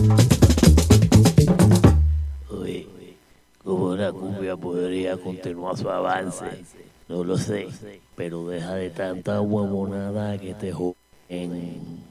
Uy, como la cumbia podría continuar su avance, no lo sé, pero deja de tanta huevonada que te joden.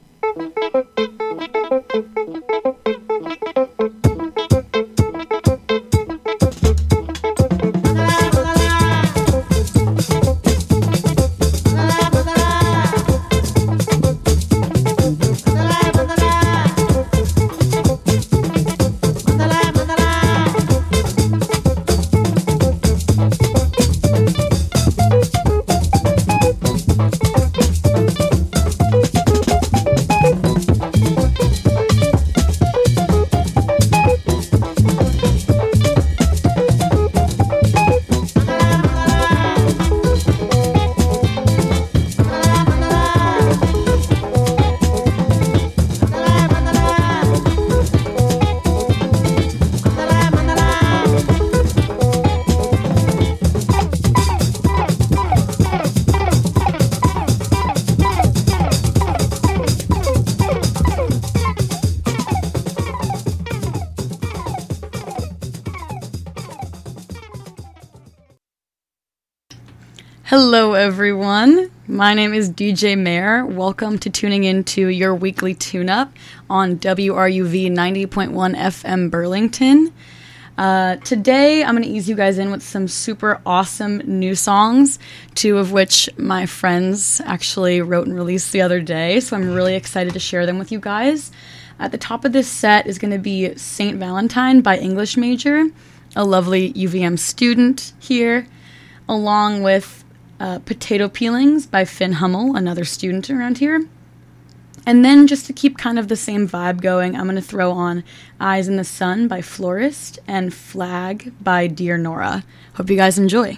Hello, everyone. My name is DJ Mayer. Welcome to tuning into your weekly tune-up on WRUV 90.1 FM Burlington. Today, I'm going to ease you guys in with some super awesome new songs, two of which my friends actually wrote and released the other day, so I'm really excited to share them with you guys. At the top of this set is going to be Saint Valentine by English Major, a lovely UVM student here, along with Potato Peelings by Finn Hummel, another student around here. And then just to keep kind of the same vibe going, I'm going to throw on Eyes in the Sun by Florist and Flag by Dear Nora. Hope you guys enjoy.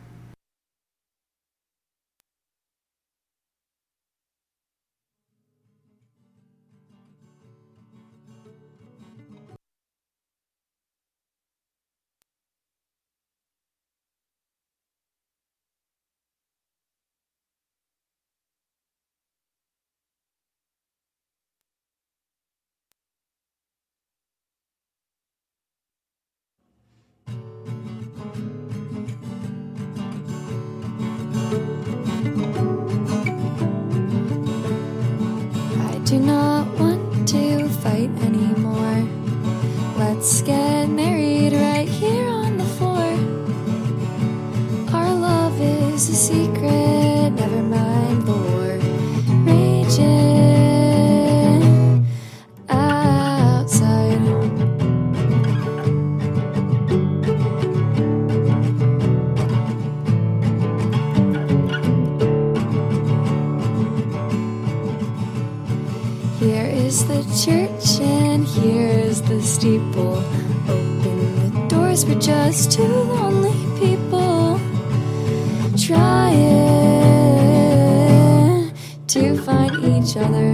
Do not want to fight anymore. Let's get married right here on the floor. Our love is a secret, never mind the war raging outside. Here is the church and here is the steeple. Open the doors, we're just two lonely people trying to find each other.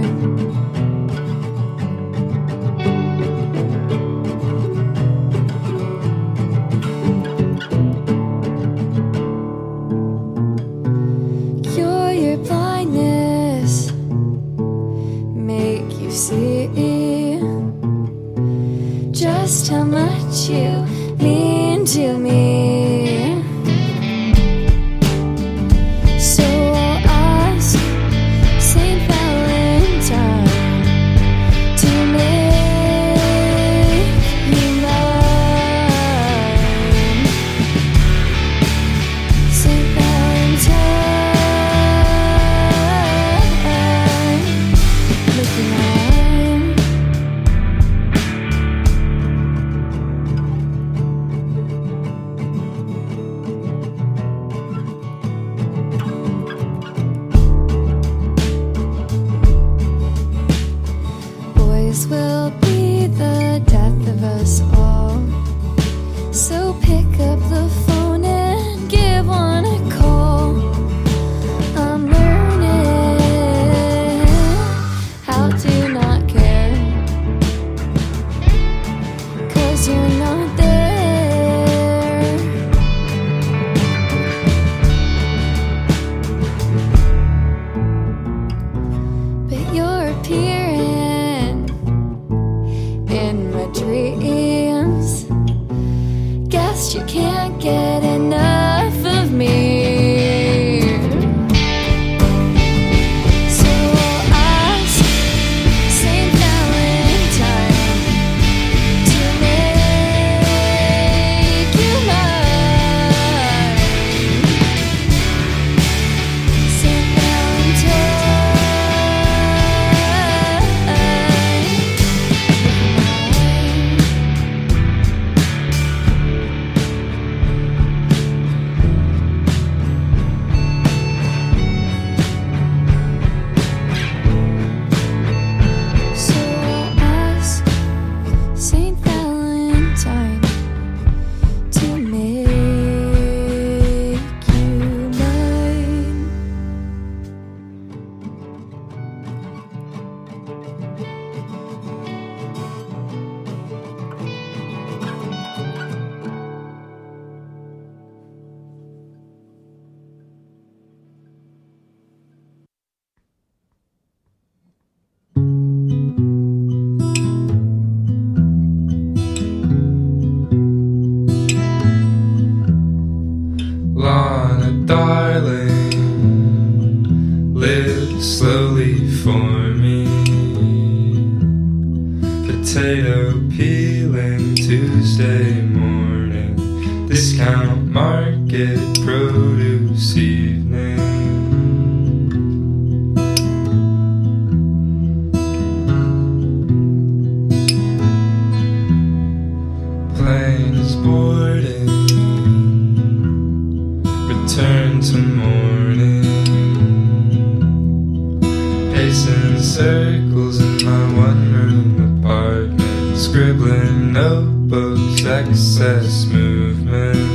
Cure your blindness, make you see just how much you mean to me. So I'll ask Saint Valentine to make you mine. Saint Valentine, make you mine. Boys will be the death of us all. So pick up the phone and give one a call. I'm learning how to not care, 'cause you're not there. But you're appearing in get enough of me. So I'll ask Saint Valentine to make you mine. Saint Valentine. So I'll ask Saint Valentine to make you mine. Lana, darling, live slowly for me. Potato peeling Tuesday morning, discount market produce evening. Plane is boarding, return to morning. Pacing circles in my one-room apartment, scribbling notebooks, excess movement.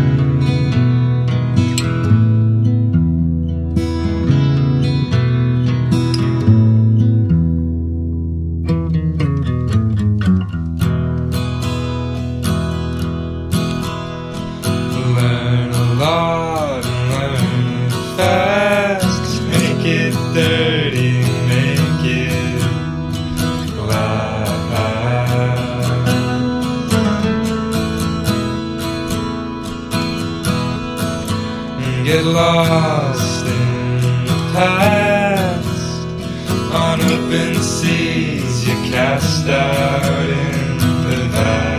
Learn a lot and learn it fast. Make it dirty, make it last. Get lost in the past. On open seas you cast out into vast.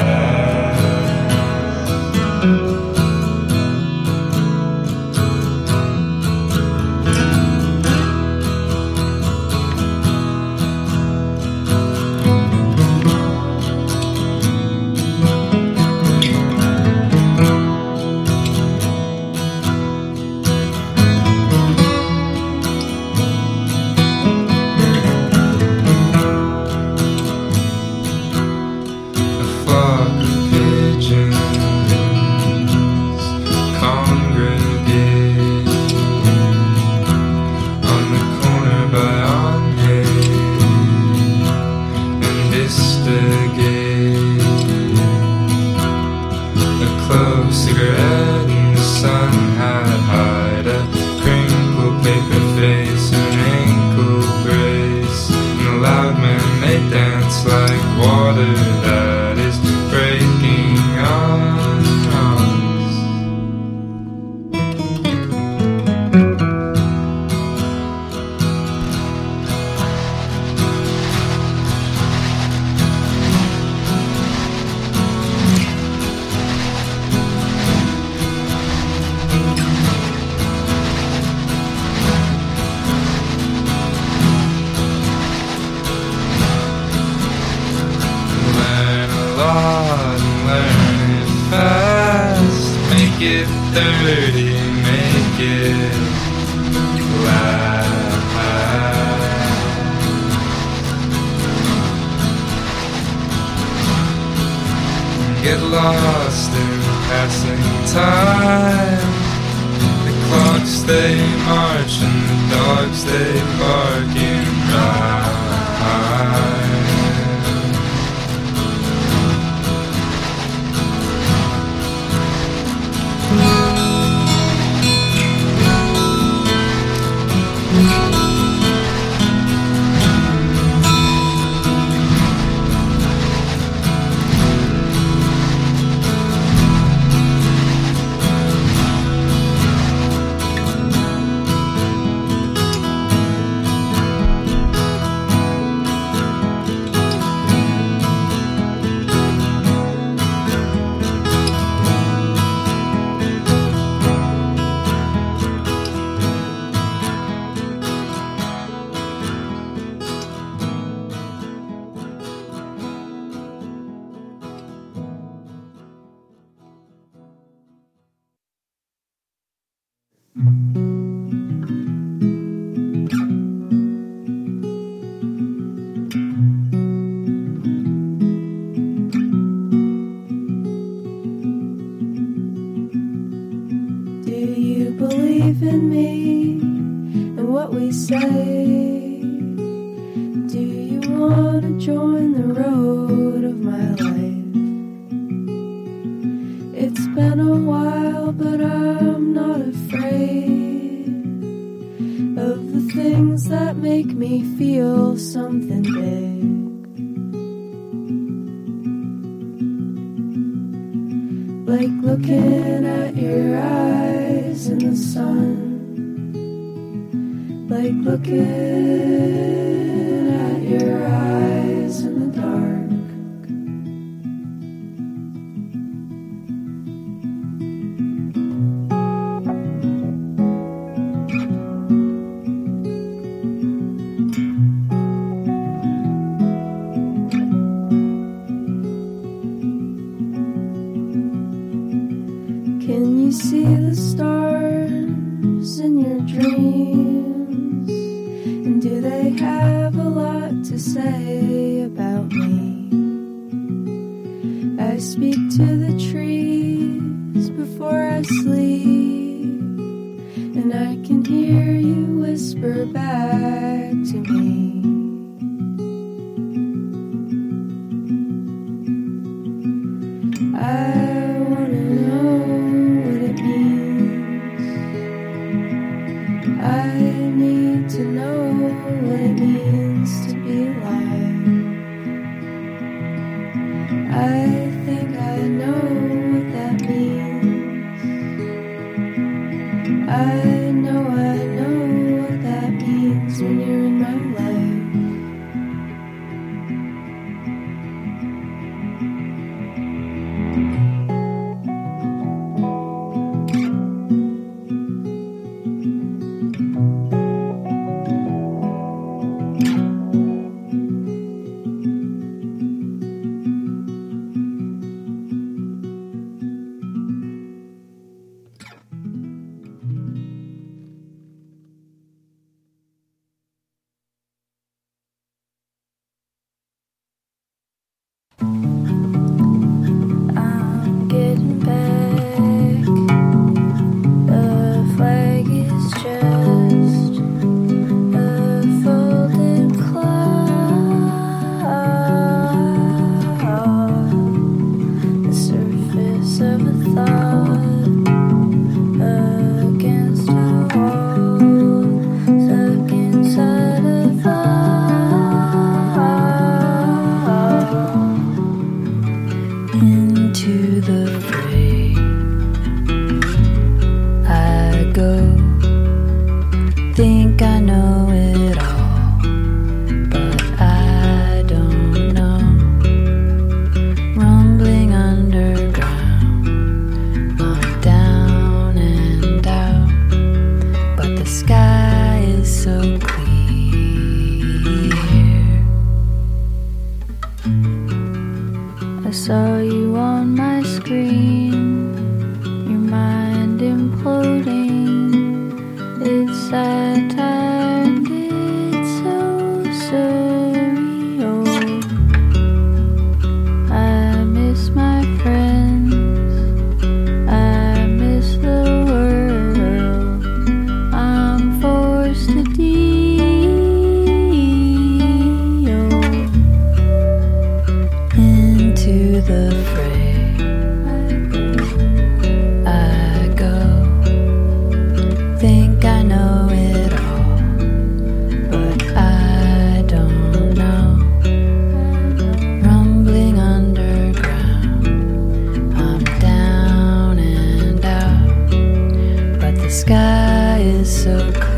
Cigarette in the sun hat hide, a crinkled paper face and an ankle brace, and the loud man may dance like water that is breaking on us. Learn it fast, make it dirty, make it last. Get lost in passing time. The clocks they march and the dogs they bark in rhyme. say, do you want to join the road of my life? It's been a while, but I'm not afraid of the things that make me feel something big. Like looking at your eyes in the sun. Like looking at your eyes in the dark. Can you see the stars in your dreams? And do they have a lot to say about me? I speak to the trees before I sleep, and I can hear you whisper back to me. I wanna know what it means. I need to know what it means to be alive. I think I know what that means. I know what that means when you're in my life. I'm getting back. The flag is just a folded cloud. The surface of a thought against a wall, stuck inside a vial. Into the fray I go. Think I know it all, but I don't know. Rumbling underground, I'm down and out, but the sky is so clear. I saw you on my screen, your mind imploding. It's satire and it's so surreal. I miss my friends, I miss the world. I'm forced to deal into the fray. I go. Think I know it all, but I don't know. Rumbling underground, I'm down and out, but the sky is so clear.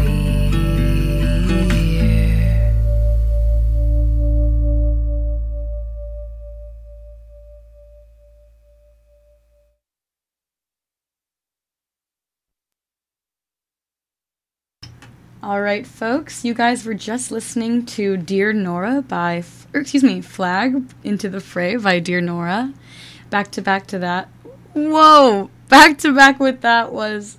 All right, folks, you guys were just listening to Dear Nora by, Flag Into the Fray by Dear Nora. Back to that. Whoa! Back to back with that was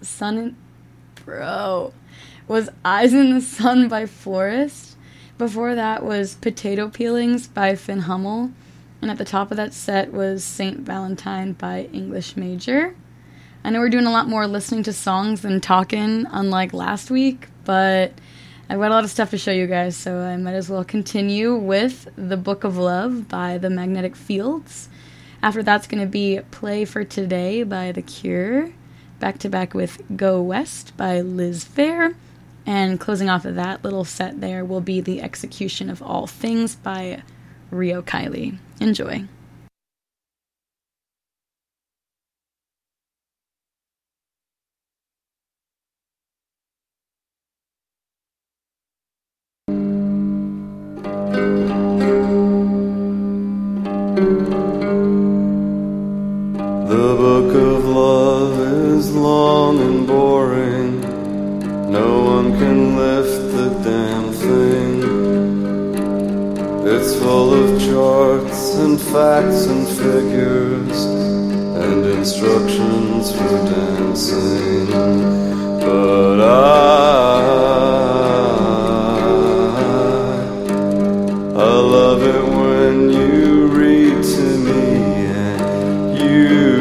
was Eyes in the Sun by Florist. Before that was Potato Peelings by Finn Hummel. And at the top of that set was Saint Valentine by English Major. I know we're doing a lot more listening to songs than talking, unlike last week, but I've got a lot of stuff to show you guys, so I might as well continue with The Book of Love by The Magnetic Fields. After that's going to be Play for Today by The Cure, back to back with Go West by Liz Phair, and closing off of that little set there will be The Execution of All Things by Rio Kiley. Enjoy. The book of love is long and boring. No one can lift the damn thing. It's full of charts and facts and figures and instructions for dancing. But I love it when you read to me and you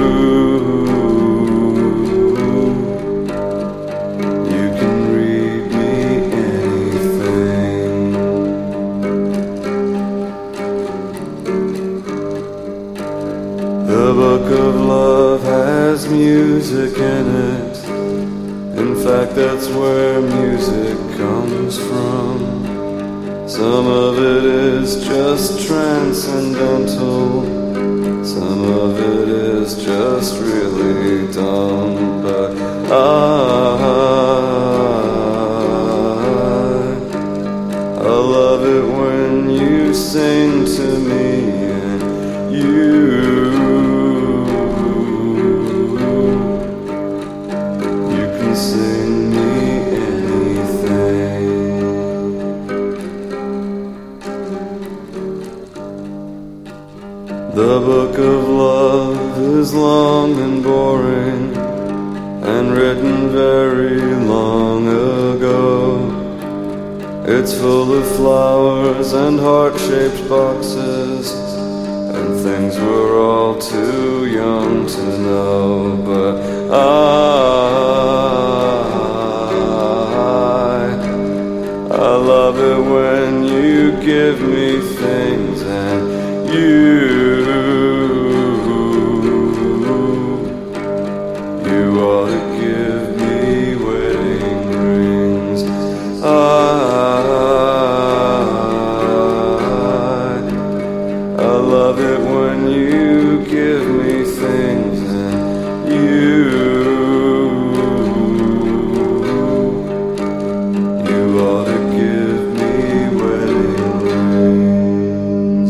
can read me anything. The book of love has music in it. In fact, that's where music comes from. Some of it is just transcendental. Some of it is just really dumb. But I love it when you sing to me and you can sing me anything. The book of love is long and boring and written very long ago. It's full of flowers and heart-shaped boxes and things we're all too young to know. But I love it when you give me things and you ought to give me wedding rings. I love it when you give me things and you ought to give me wedding rings.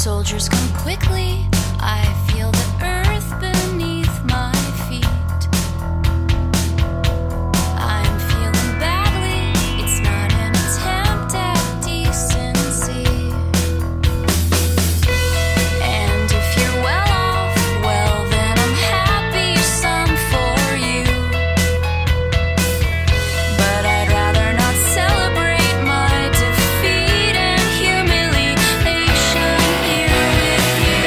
Soldiers come quickly. I feel the earth beneath my feet. I'm feeling badly. It's not an attempt at decency. And if you're well off, well then I'm happy some for you. But I'd rather not celebrate my defeat and humiliation here with you.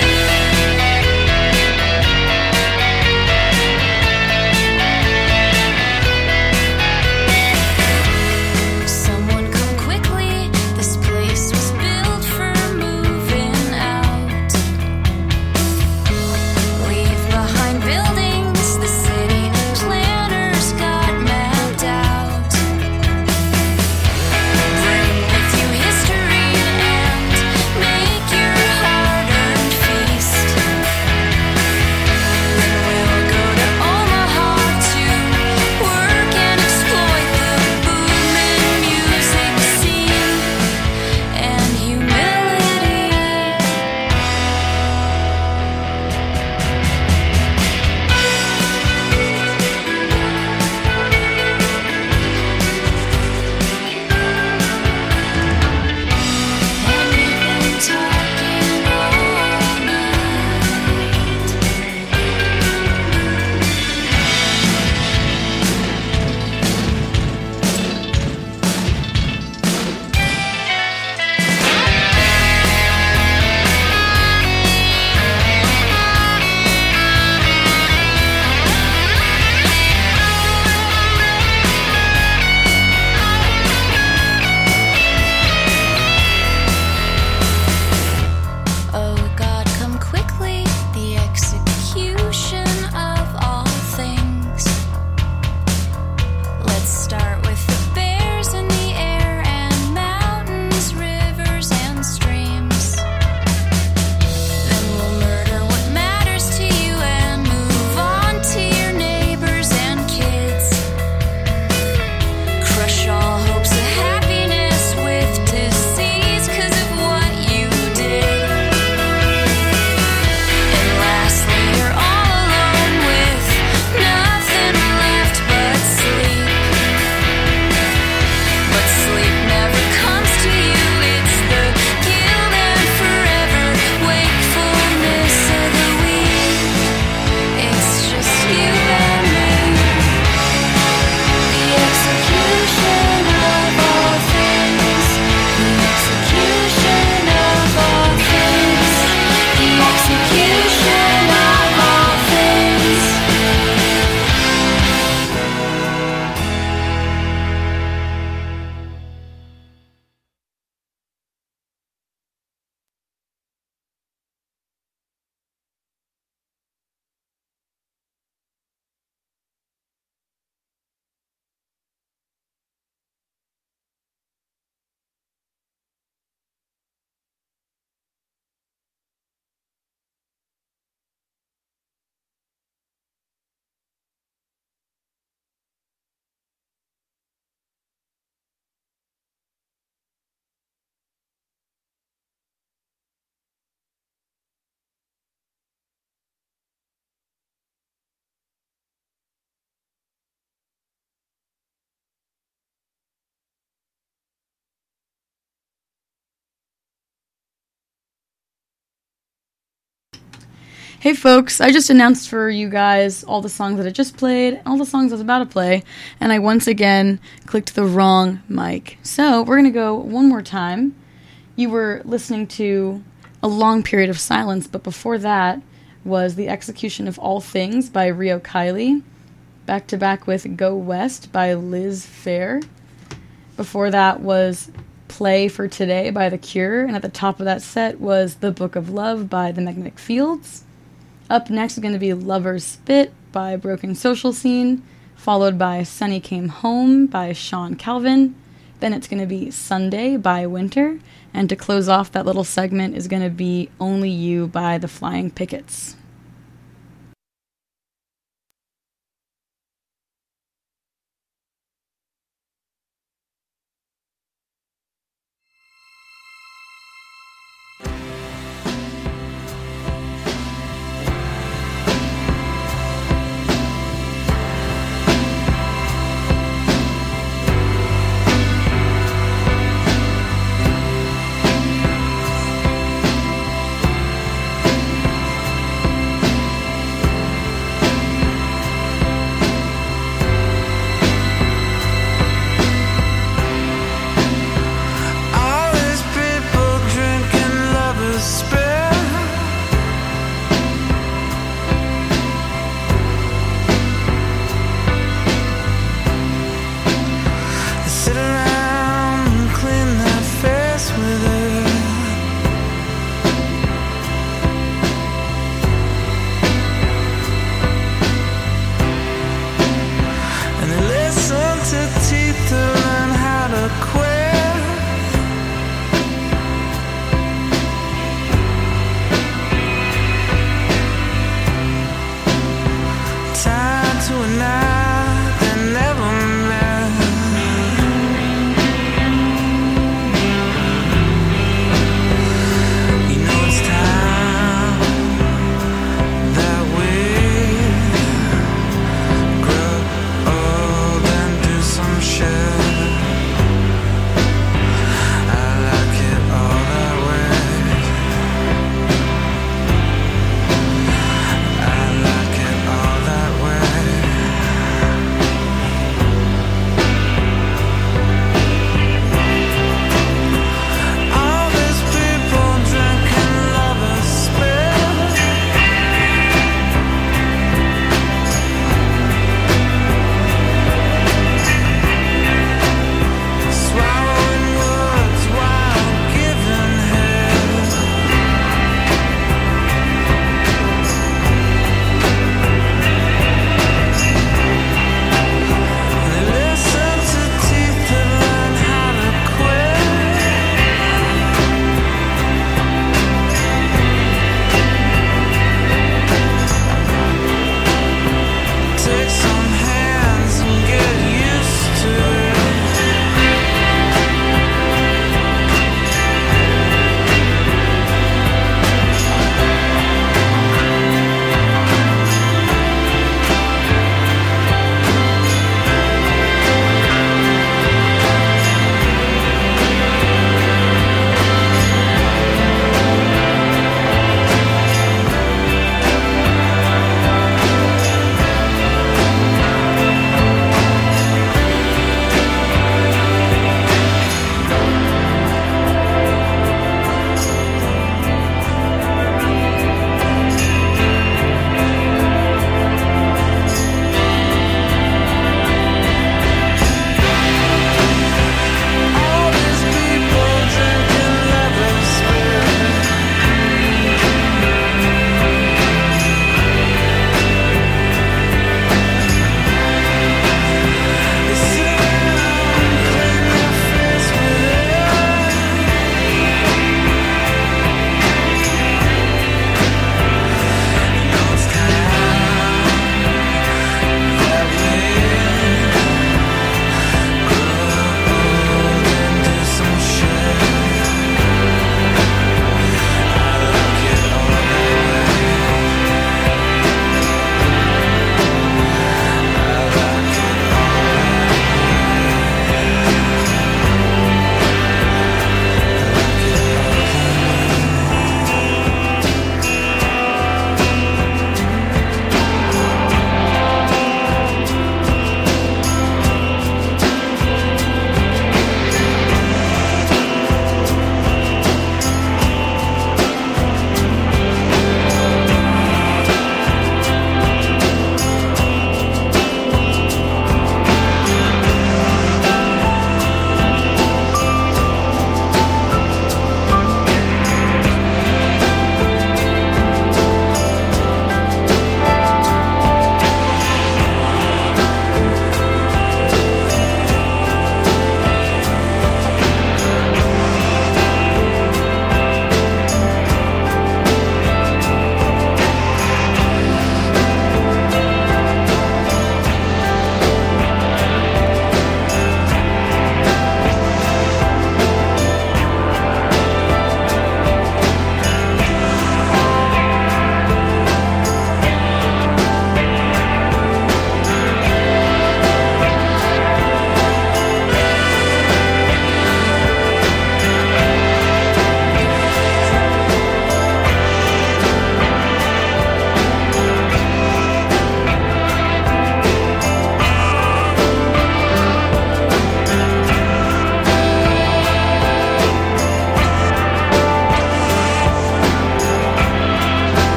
Someone come quickly. This place was built for moving out. Leave behind buildings the city planners got mapped out. Bring with you history and make your hard-earned feast. Then we'll go to Omaha to work and exploit the booming music scene and humility. And we've been talking all night. Oh God, come quickly, the execution of all things. Let's start with the bears in the air and mountains, rivers, and streams. Then we'll murder what matters to you and move on to your neighbors and kids. Crush all hopes of happiness with disease 'cause of what you did. And lastly, you're all alone with nothing left but sleep. But sleep never comes to you. It's the guilt and forever wakefulness of the weak. It's just you and me. The execution of all things. The execution of all things. The execution of all things. Hey folks, I just announced for you guys all the songs that I just played, all the songs I was about to play, and I once again clicked the wrong mic. So we're going to go one more time. You were listening to A Long Period of Silence, but before that was The Execution of All Things by Rio Kiley, back to back with Go West by Liz Phair. Before that was Play for Today by The Cure, and at the top of that set was The Book of Love by The Magnetic Fields. Up next is going to be Lover's Spit by Broken Social Scene, followed by Sunny Came Home by Sean Calvin. Then it's going to be Sunday by Winter, and to close off that little segment is going to be Only You by The Flying Pickets.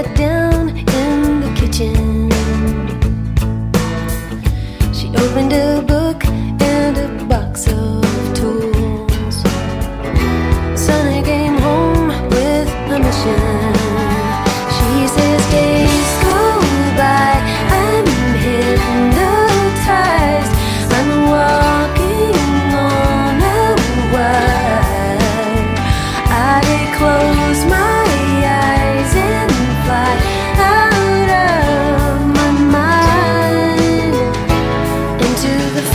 sat down in the kitchen. She opened a book and a box of tools. Sonny came home with a mission. She says days go by, I'm hypnotized, I'm walking on a wire. I close my eyes and fly out of my mind into the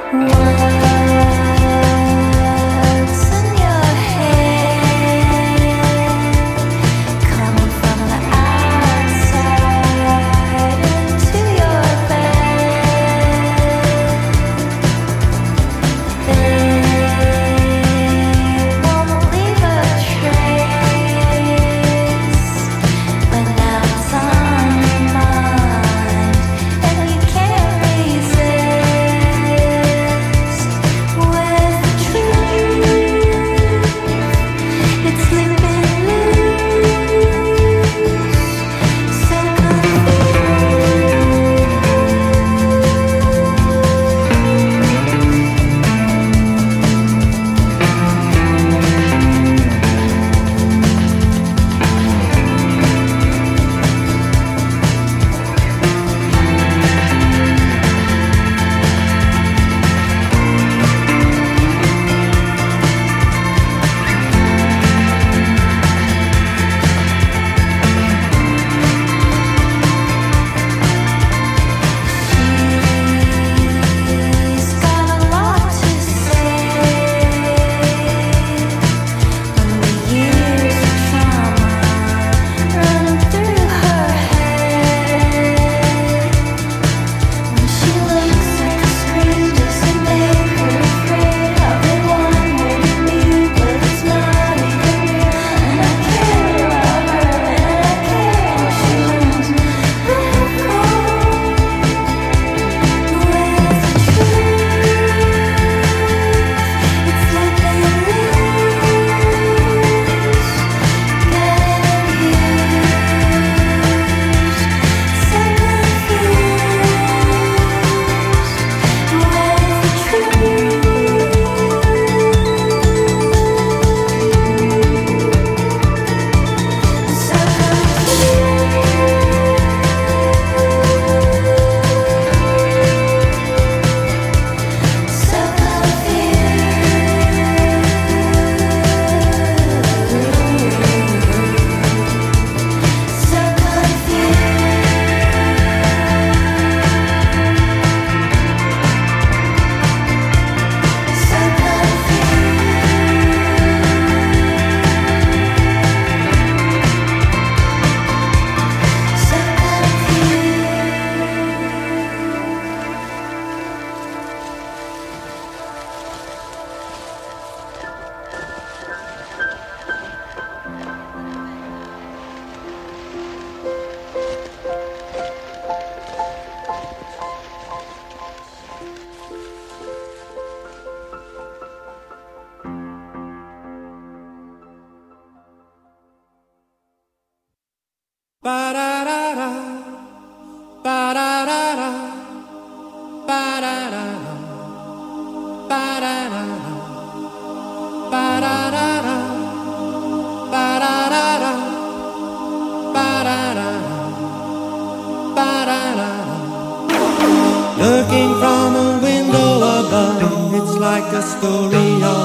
Looking from a window above, it's like a story of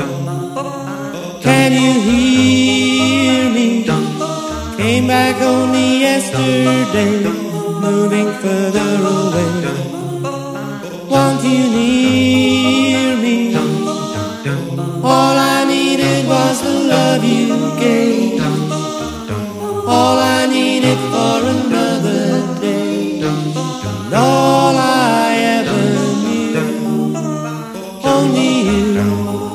love. Can you hear me? Came back only yesterday, moving further away. Want you near me? All I needed was the love you gave. All I needed for another day. And all I ever knew, only you.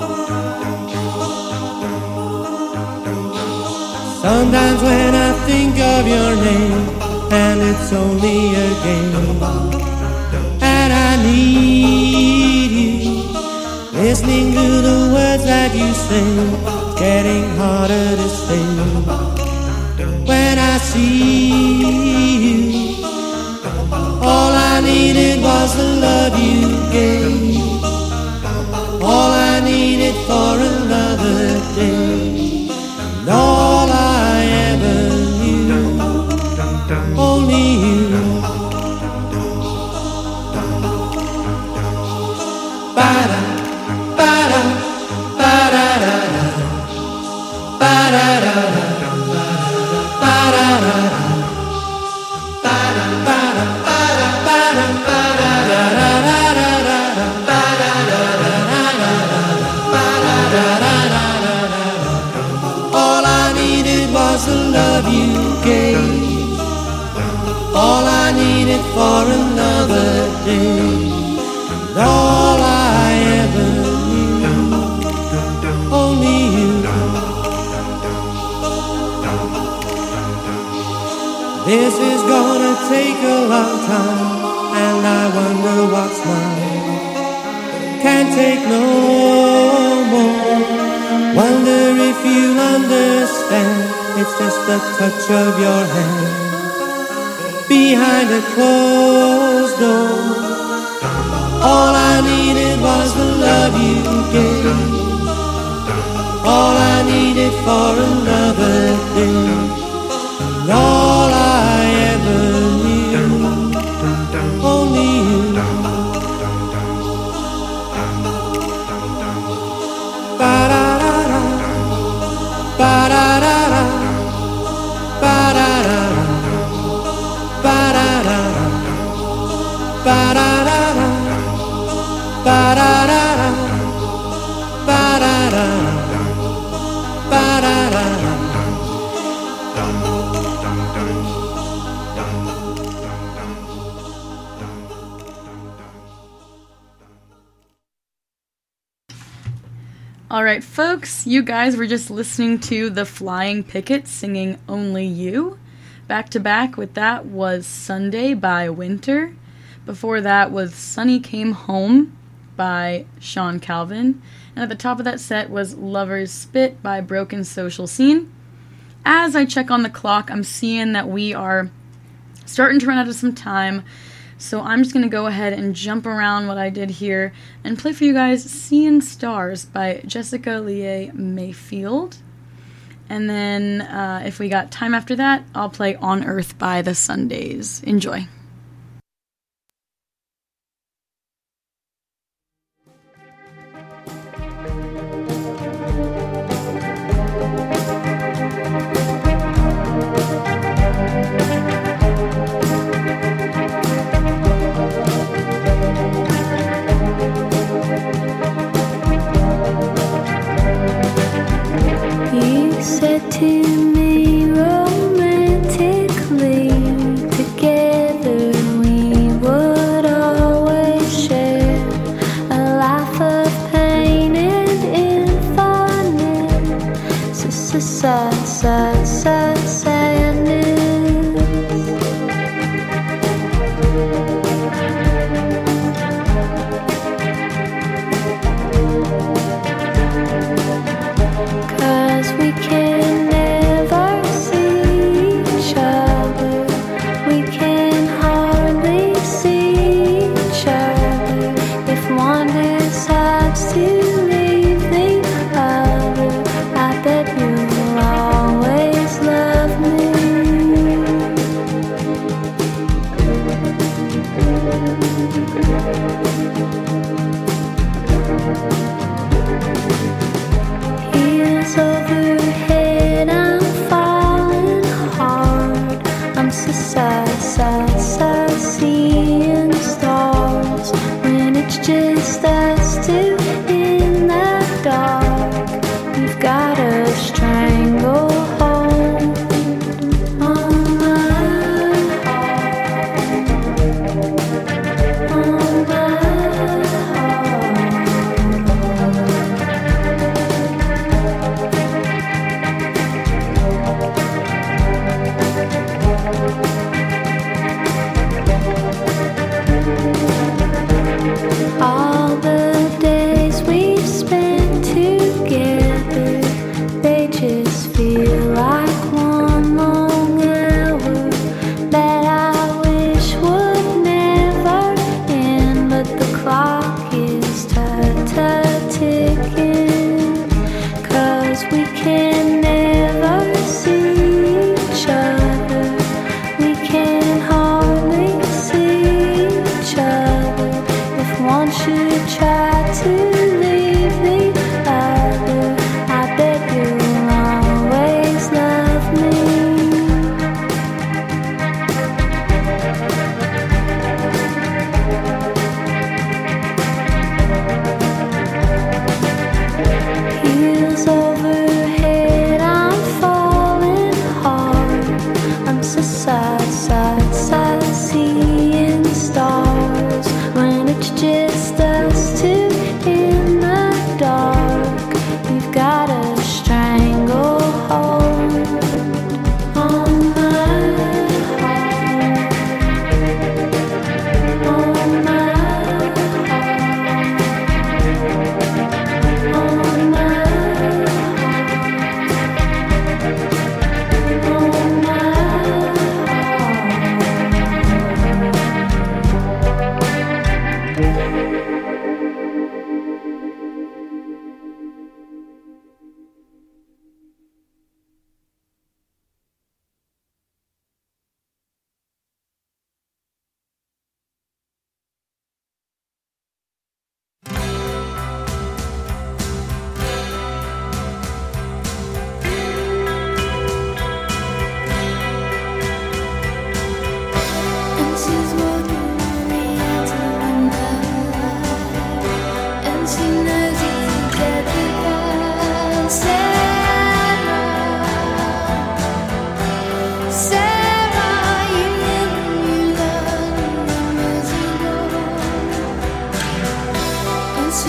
Sometimes when I think of your name, and it's only a game, and I need you, listening to the words that you sing, getting harder to say. When I see you, all I needed was the love you gave. All I needed for another day. And all I ever knew, only you. Ba-da, ba-da, ba-da-da-da, ba-da-da-da. Ba-da day. And all I ever knew, only you. This is gonna take a long time, and I wonder what's mine. Can't take no more. Wonder if you'll understand. It's just the touch of your hand behind a closed door. All I needed was the love you gave. All I needed for another day. And all I ever knew, only you. Ba-da-da-da, ba-da-da-da, ba-da-da-da, ba-da-da-da, ba-da-da-da, ba-da-da-da, ba-da-da-da, ba-da-da-da. All right, folks, you guys were just listening to the Flying Pickets singing Only You. Back to back with that was Sunday by Winter. Before that was Sunny Came Home by Sean Calvin. And at the top of that set was Lover's Spit by Broken Social Scene. As I check on the clock, I'm seeing that we are starting to run out of some time. So I'm just going to go ahead and jump around what I did here and play for you guys Seeing Stars by Jessica Leigh Mayfield. And then if we got time after that, I'll play On Earth by the Sundays. Enjoy. You said to me romantically, together we would always share a life of pain and infinite sadness. We can never see each other. We can hardly see each other. If one decides to leave the other, I bet you'll always love me. Heels overhead, I'm falling hard. I'm so sad, seeing stars when it's just us two in the dark. You've got a stranglehold on my heart, on my all the days we've spent together, they just feel like one long hour that I wish would never end. But the clock is ticking, 'cause we can never see each other. We can hardly see each other. If one should try to leave the other, I bet you'll always love me. Heels overhead, I'm falling hard. I'm so sad, seeing stars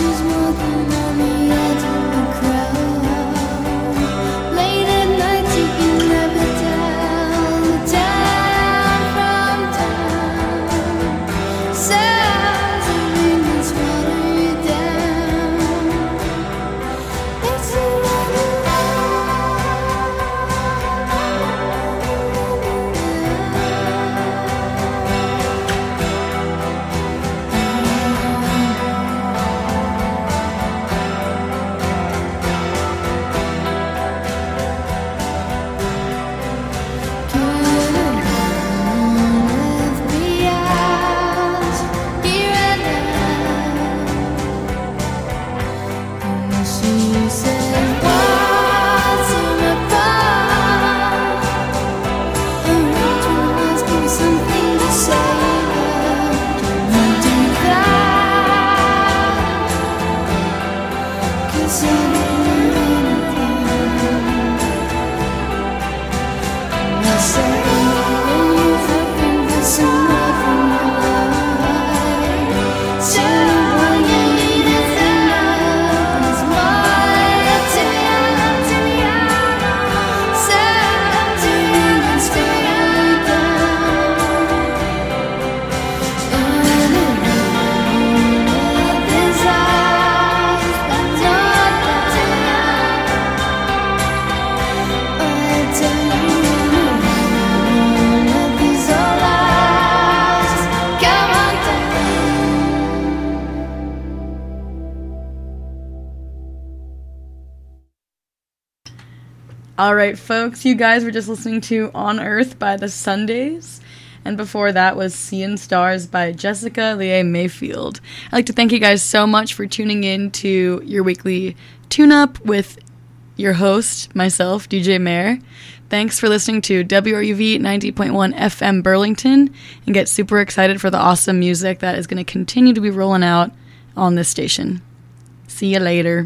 All right, folks, you guys were just listening to On Earth by the Sundays, and before that was Seeing Stars by Jessica Leigh Mayfield. I'd like to thank you guys so much for tuning in to your weekly tune-up with your host, myself, DJ Mayer. Thanks for listening to WRUV 90.1 FM Burlington, and get super excited for the awesome music that is going to continue to be rolling out on this station. See you later.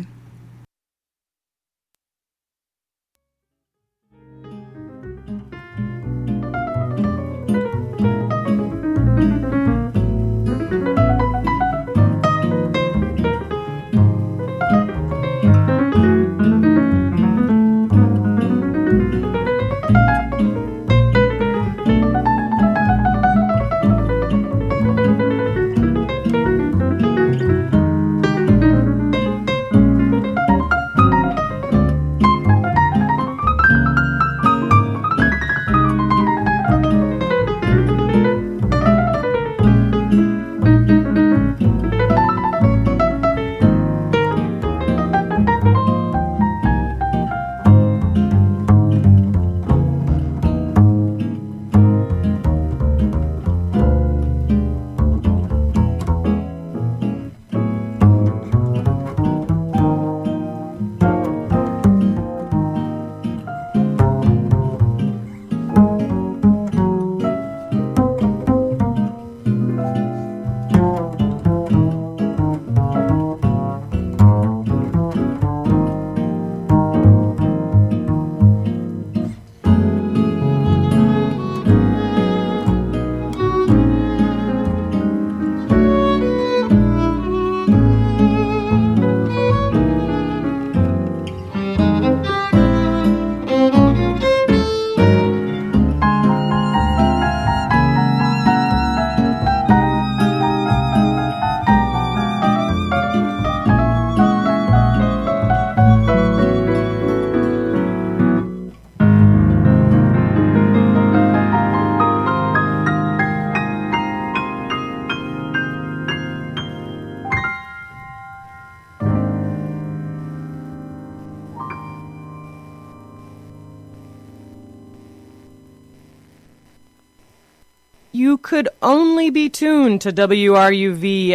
You could only be tuned to WRUV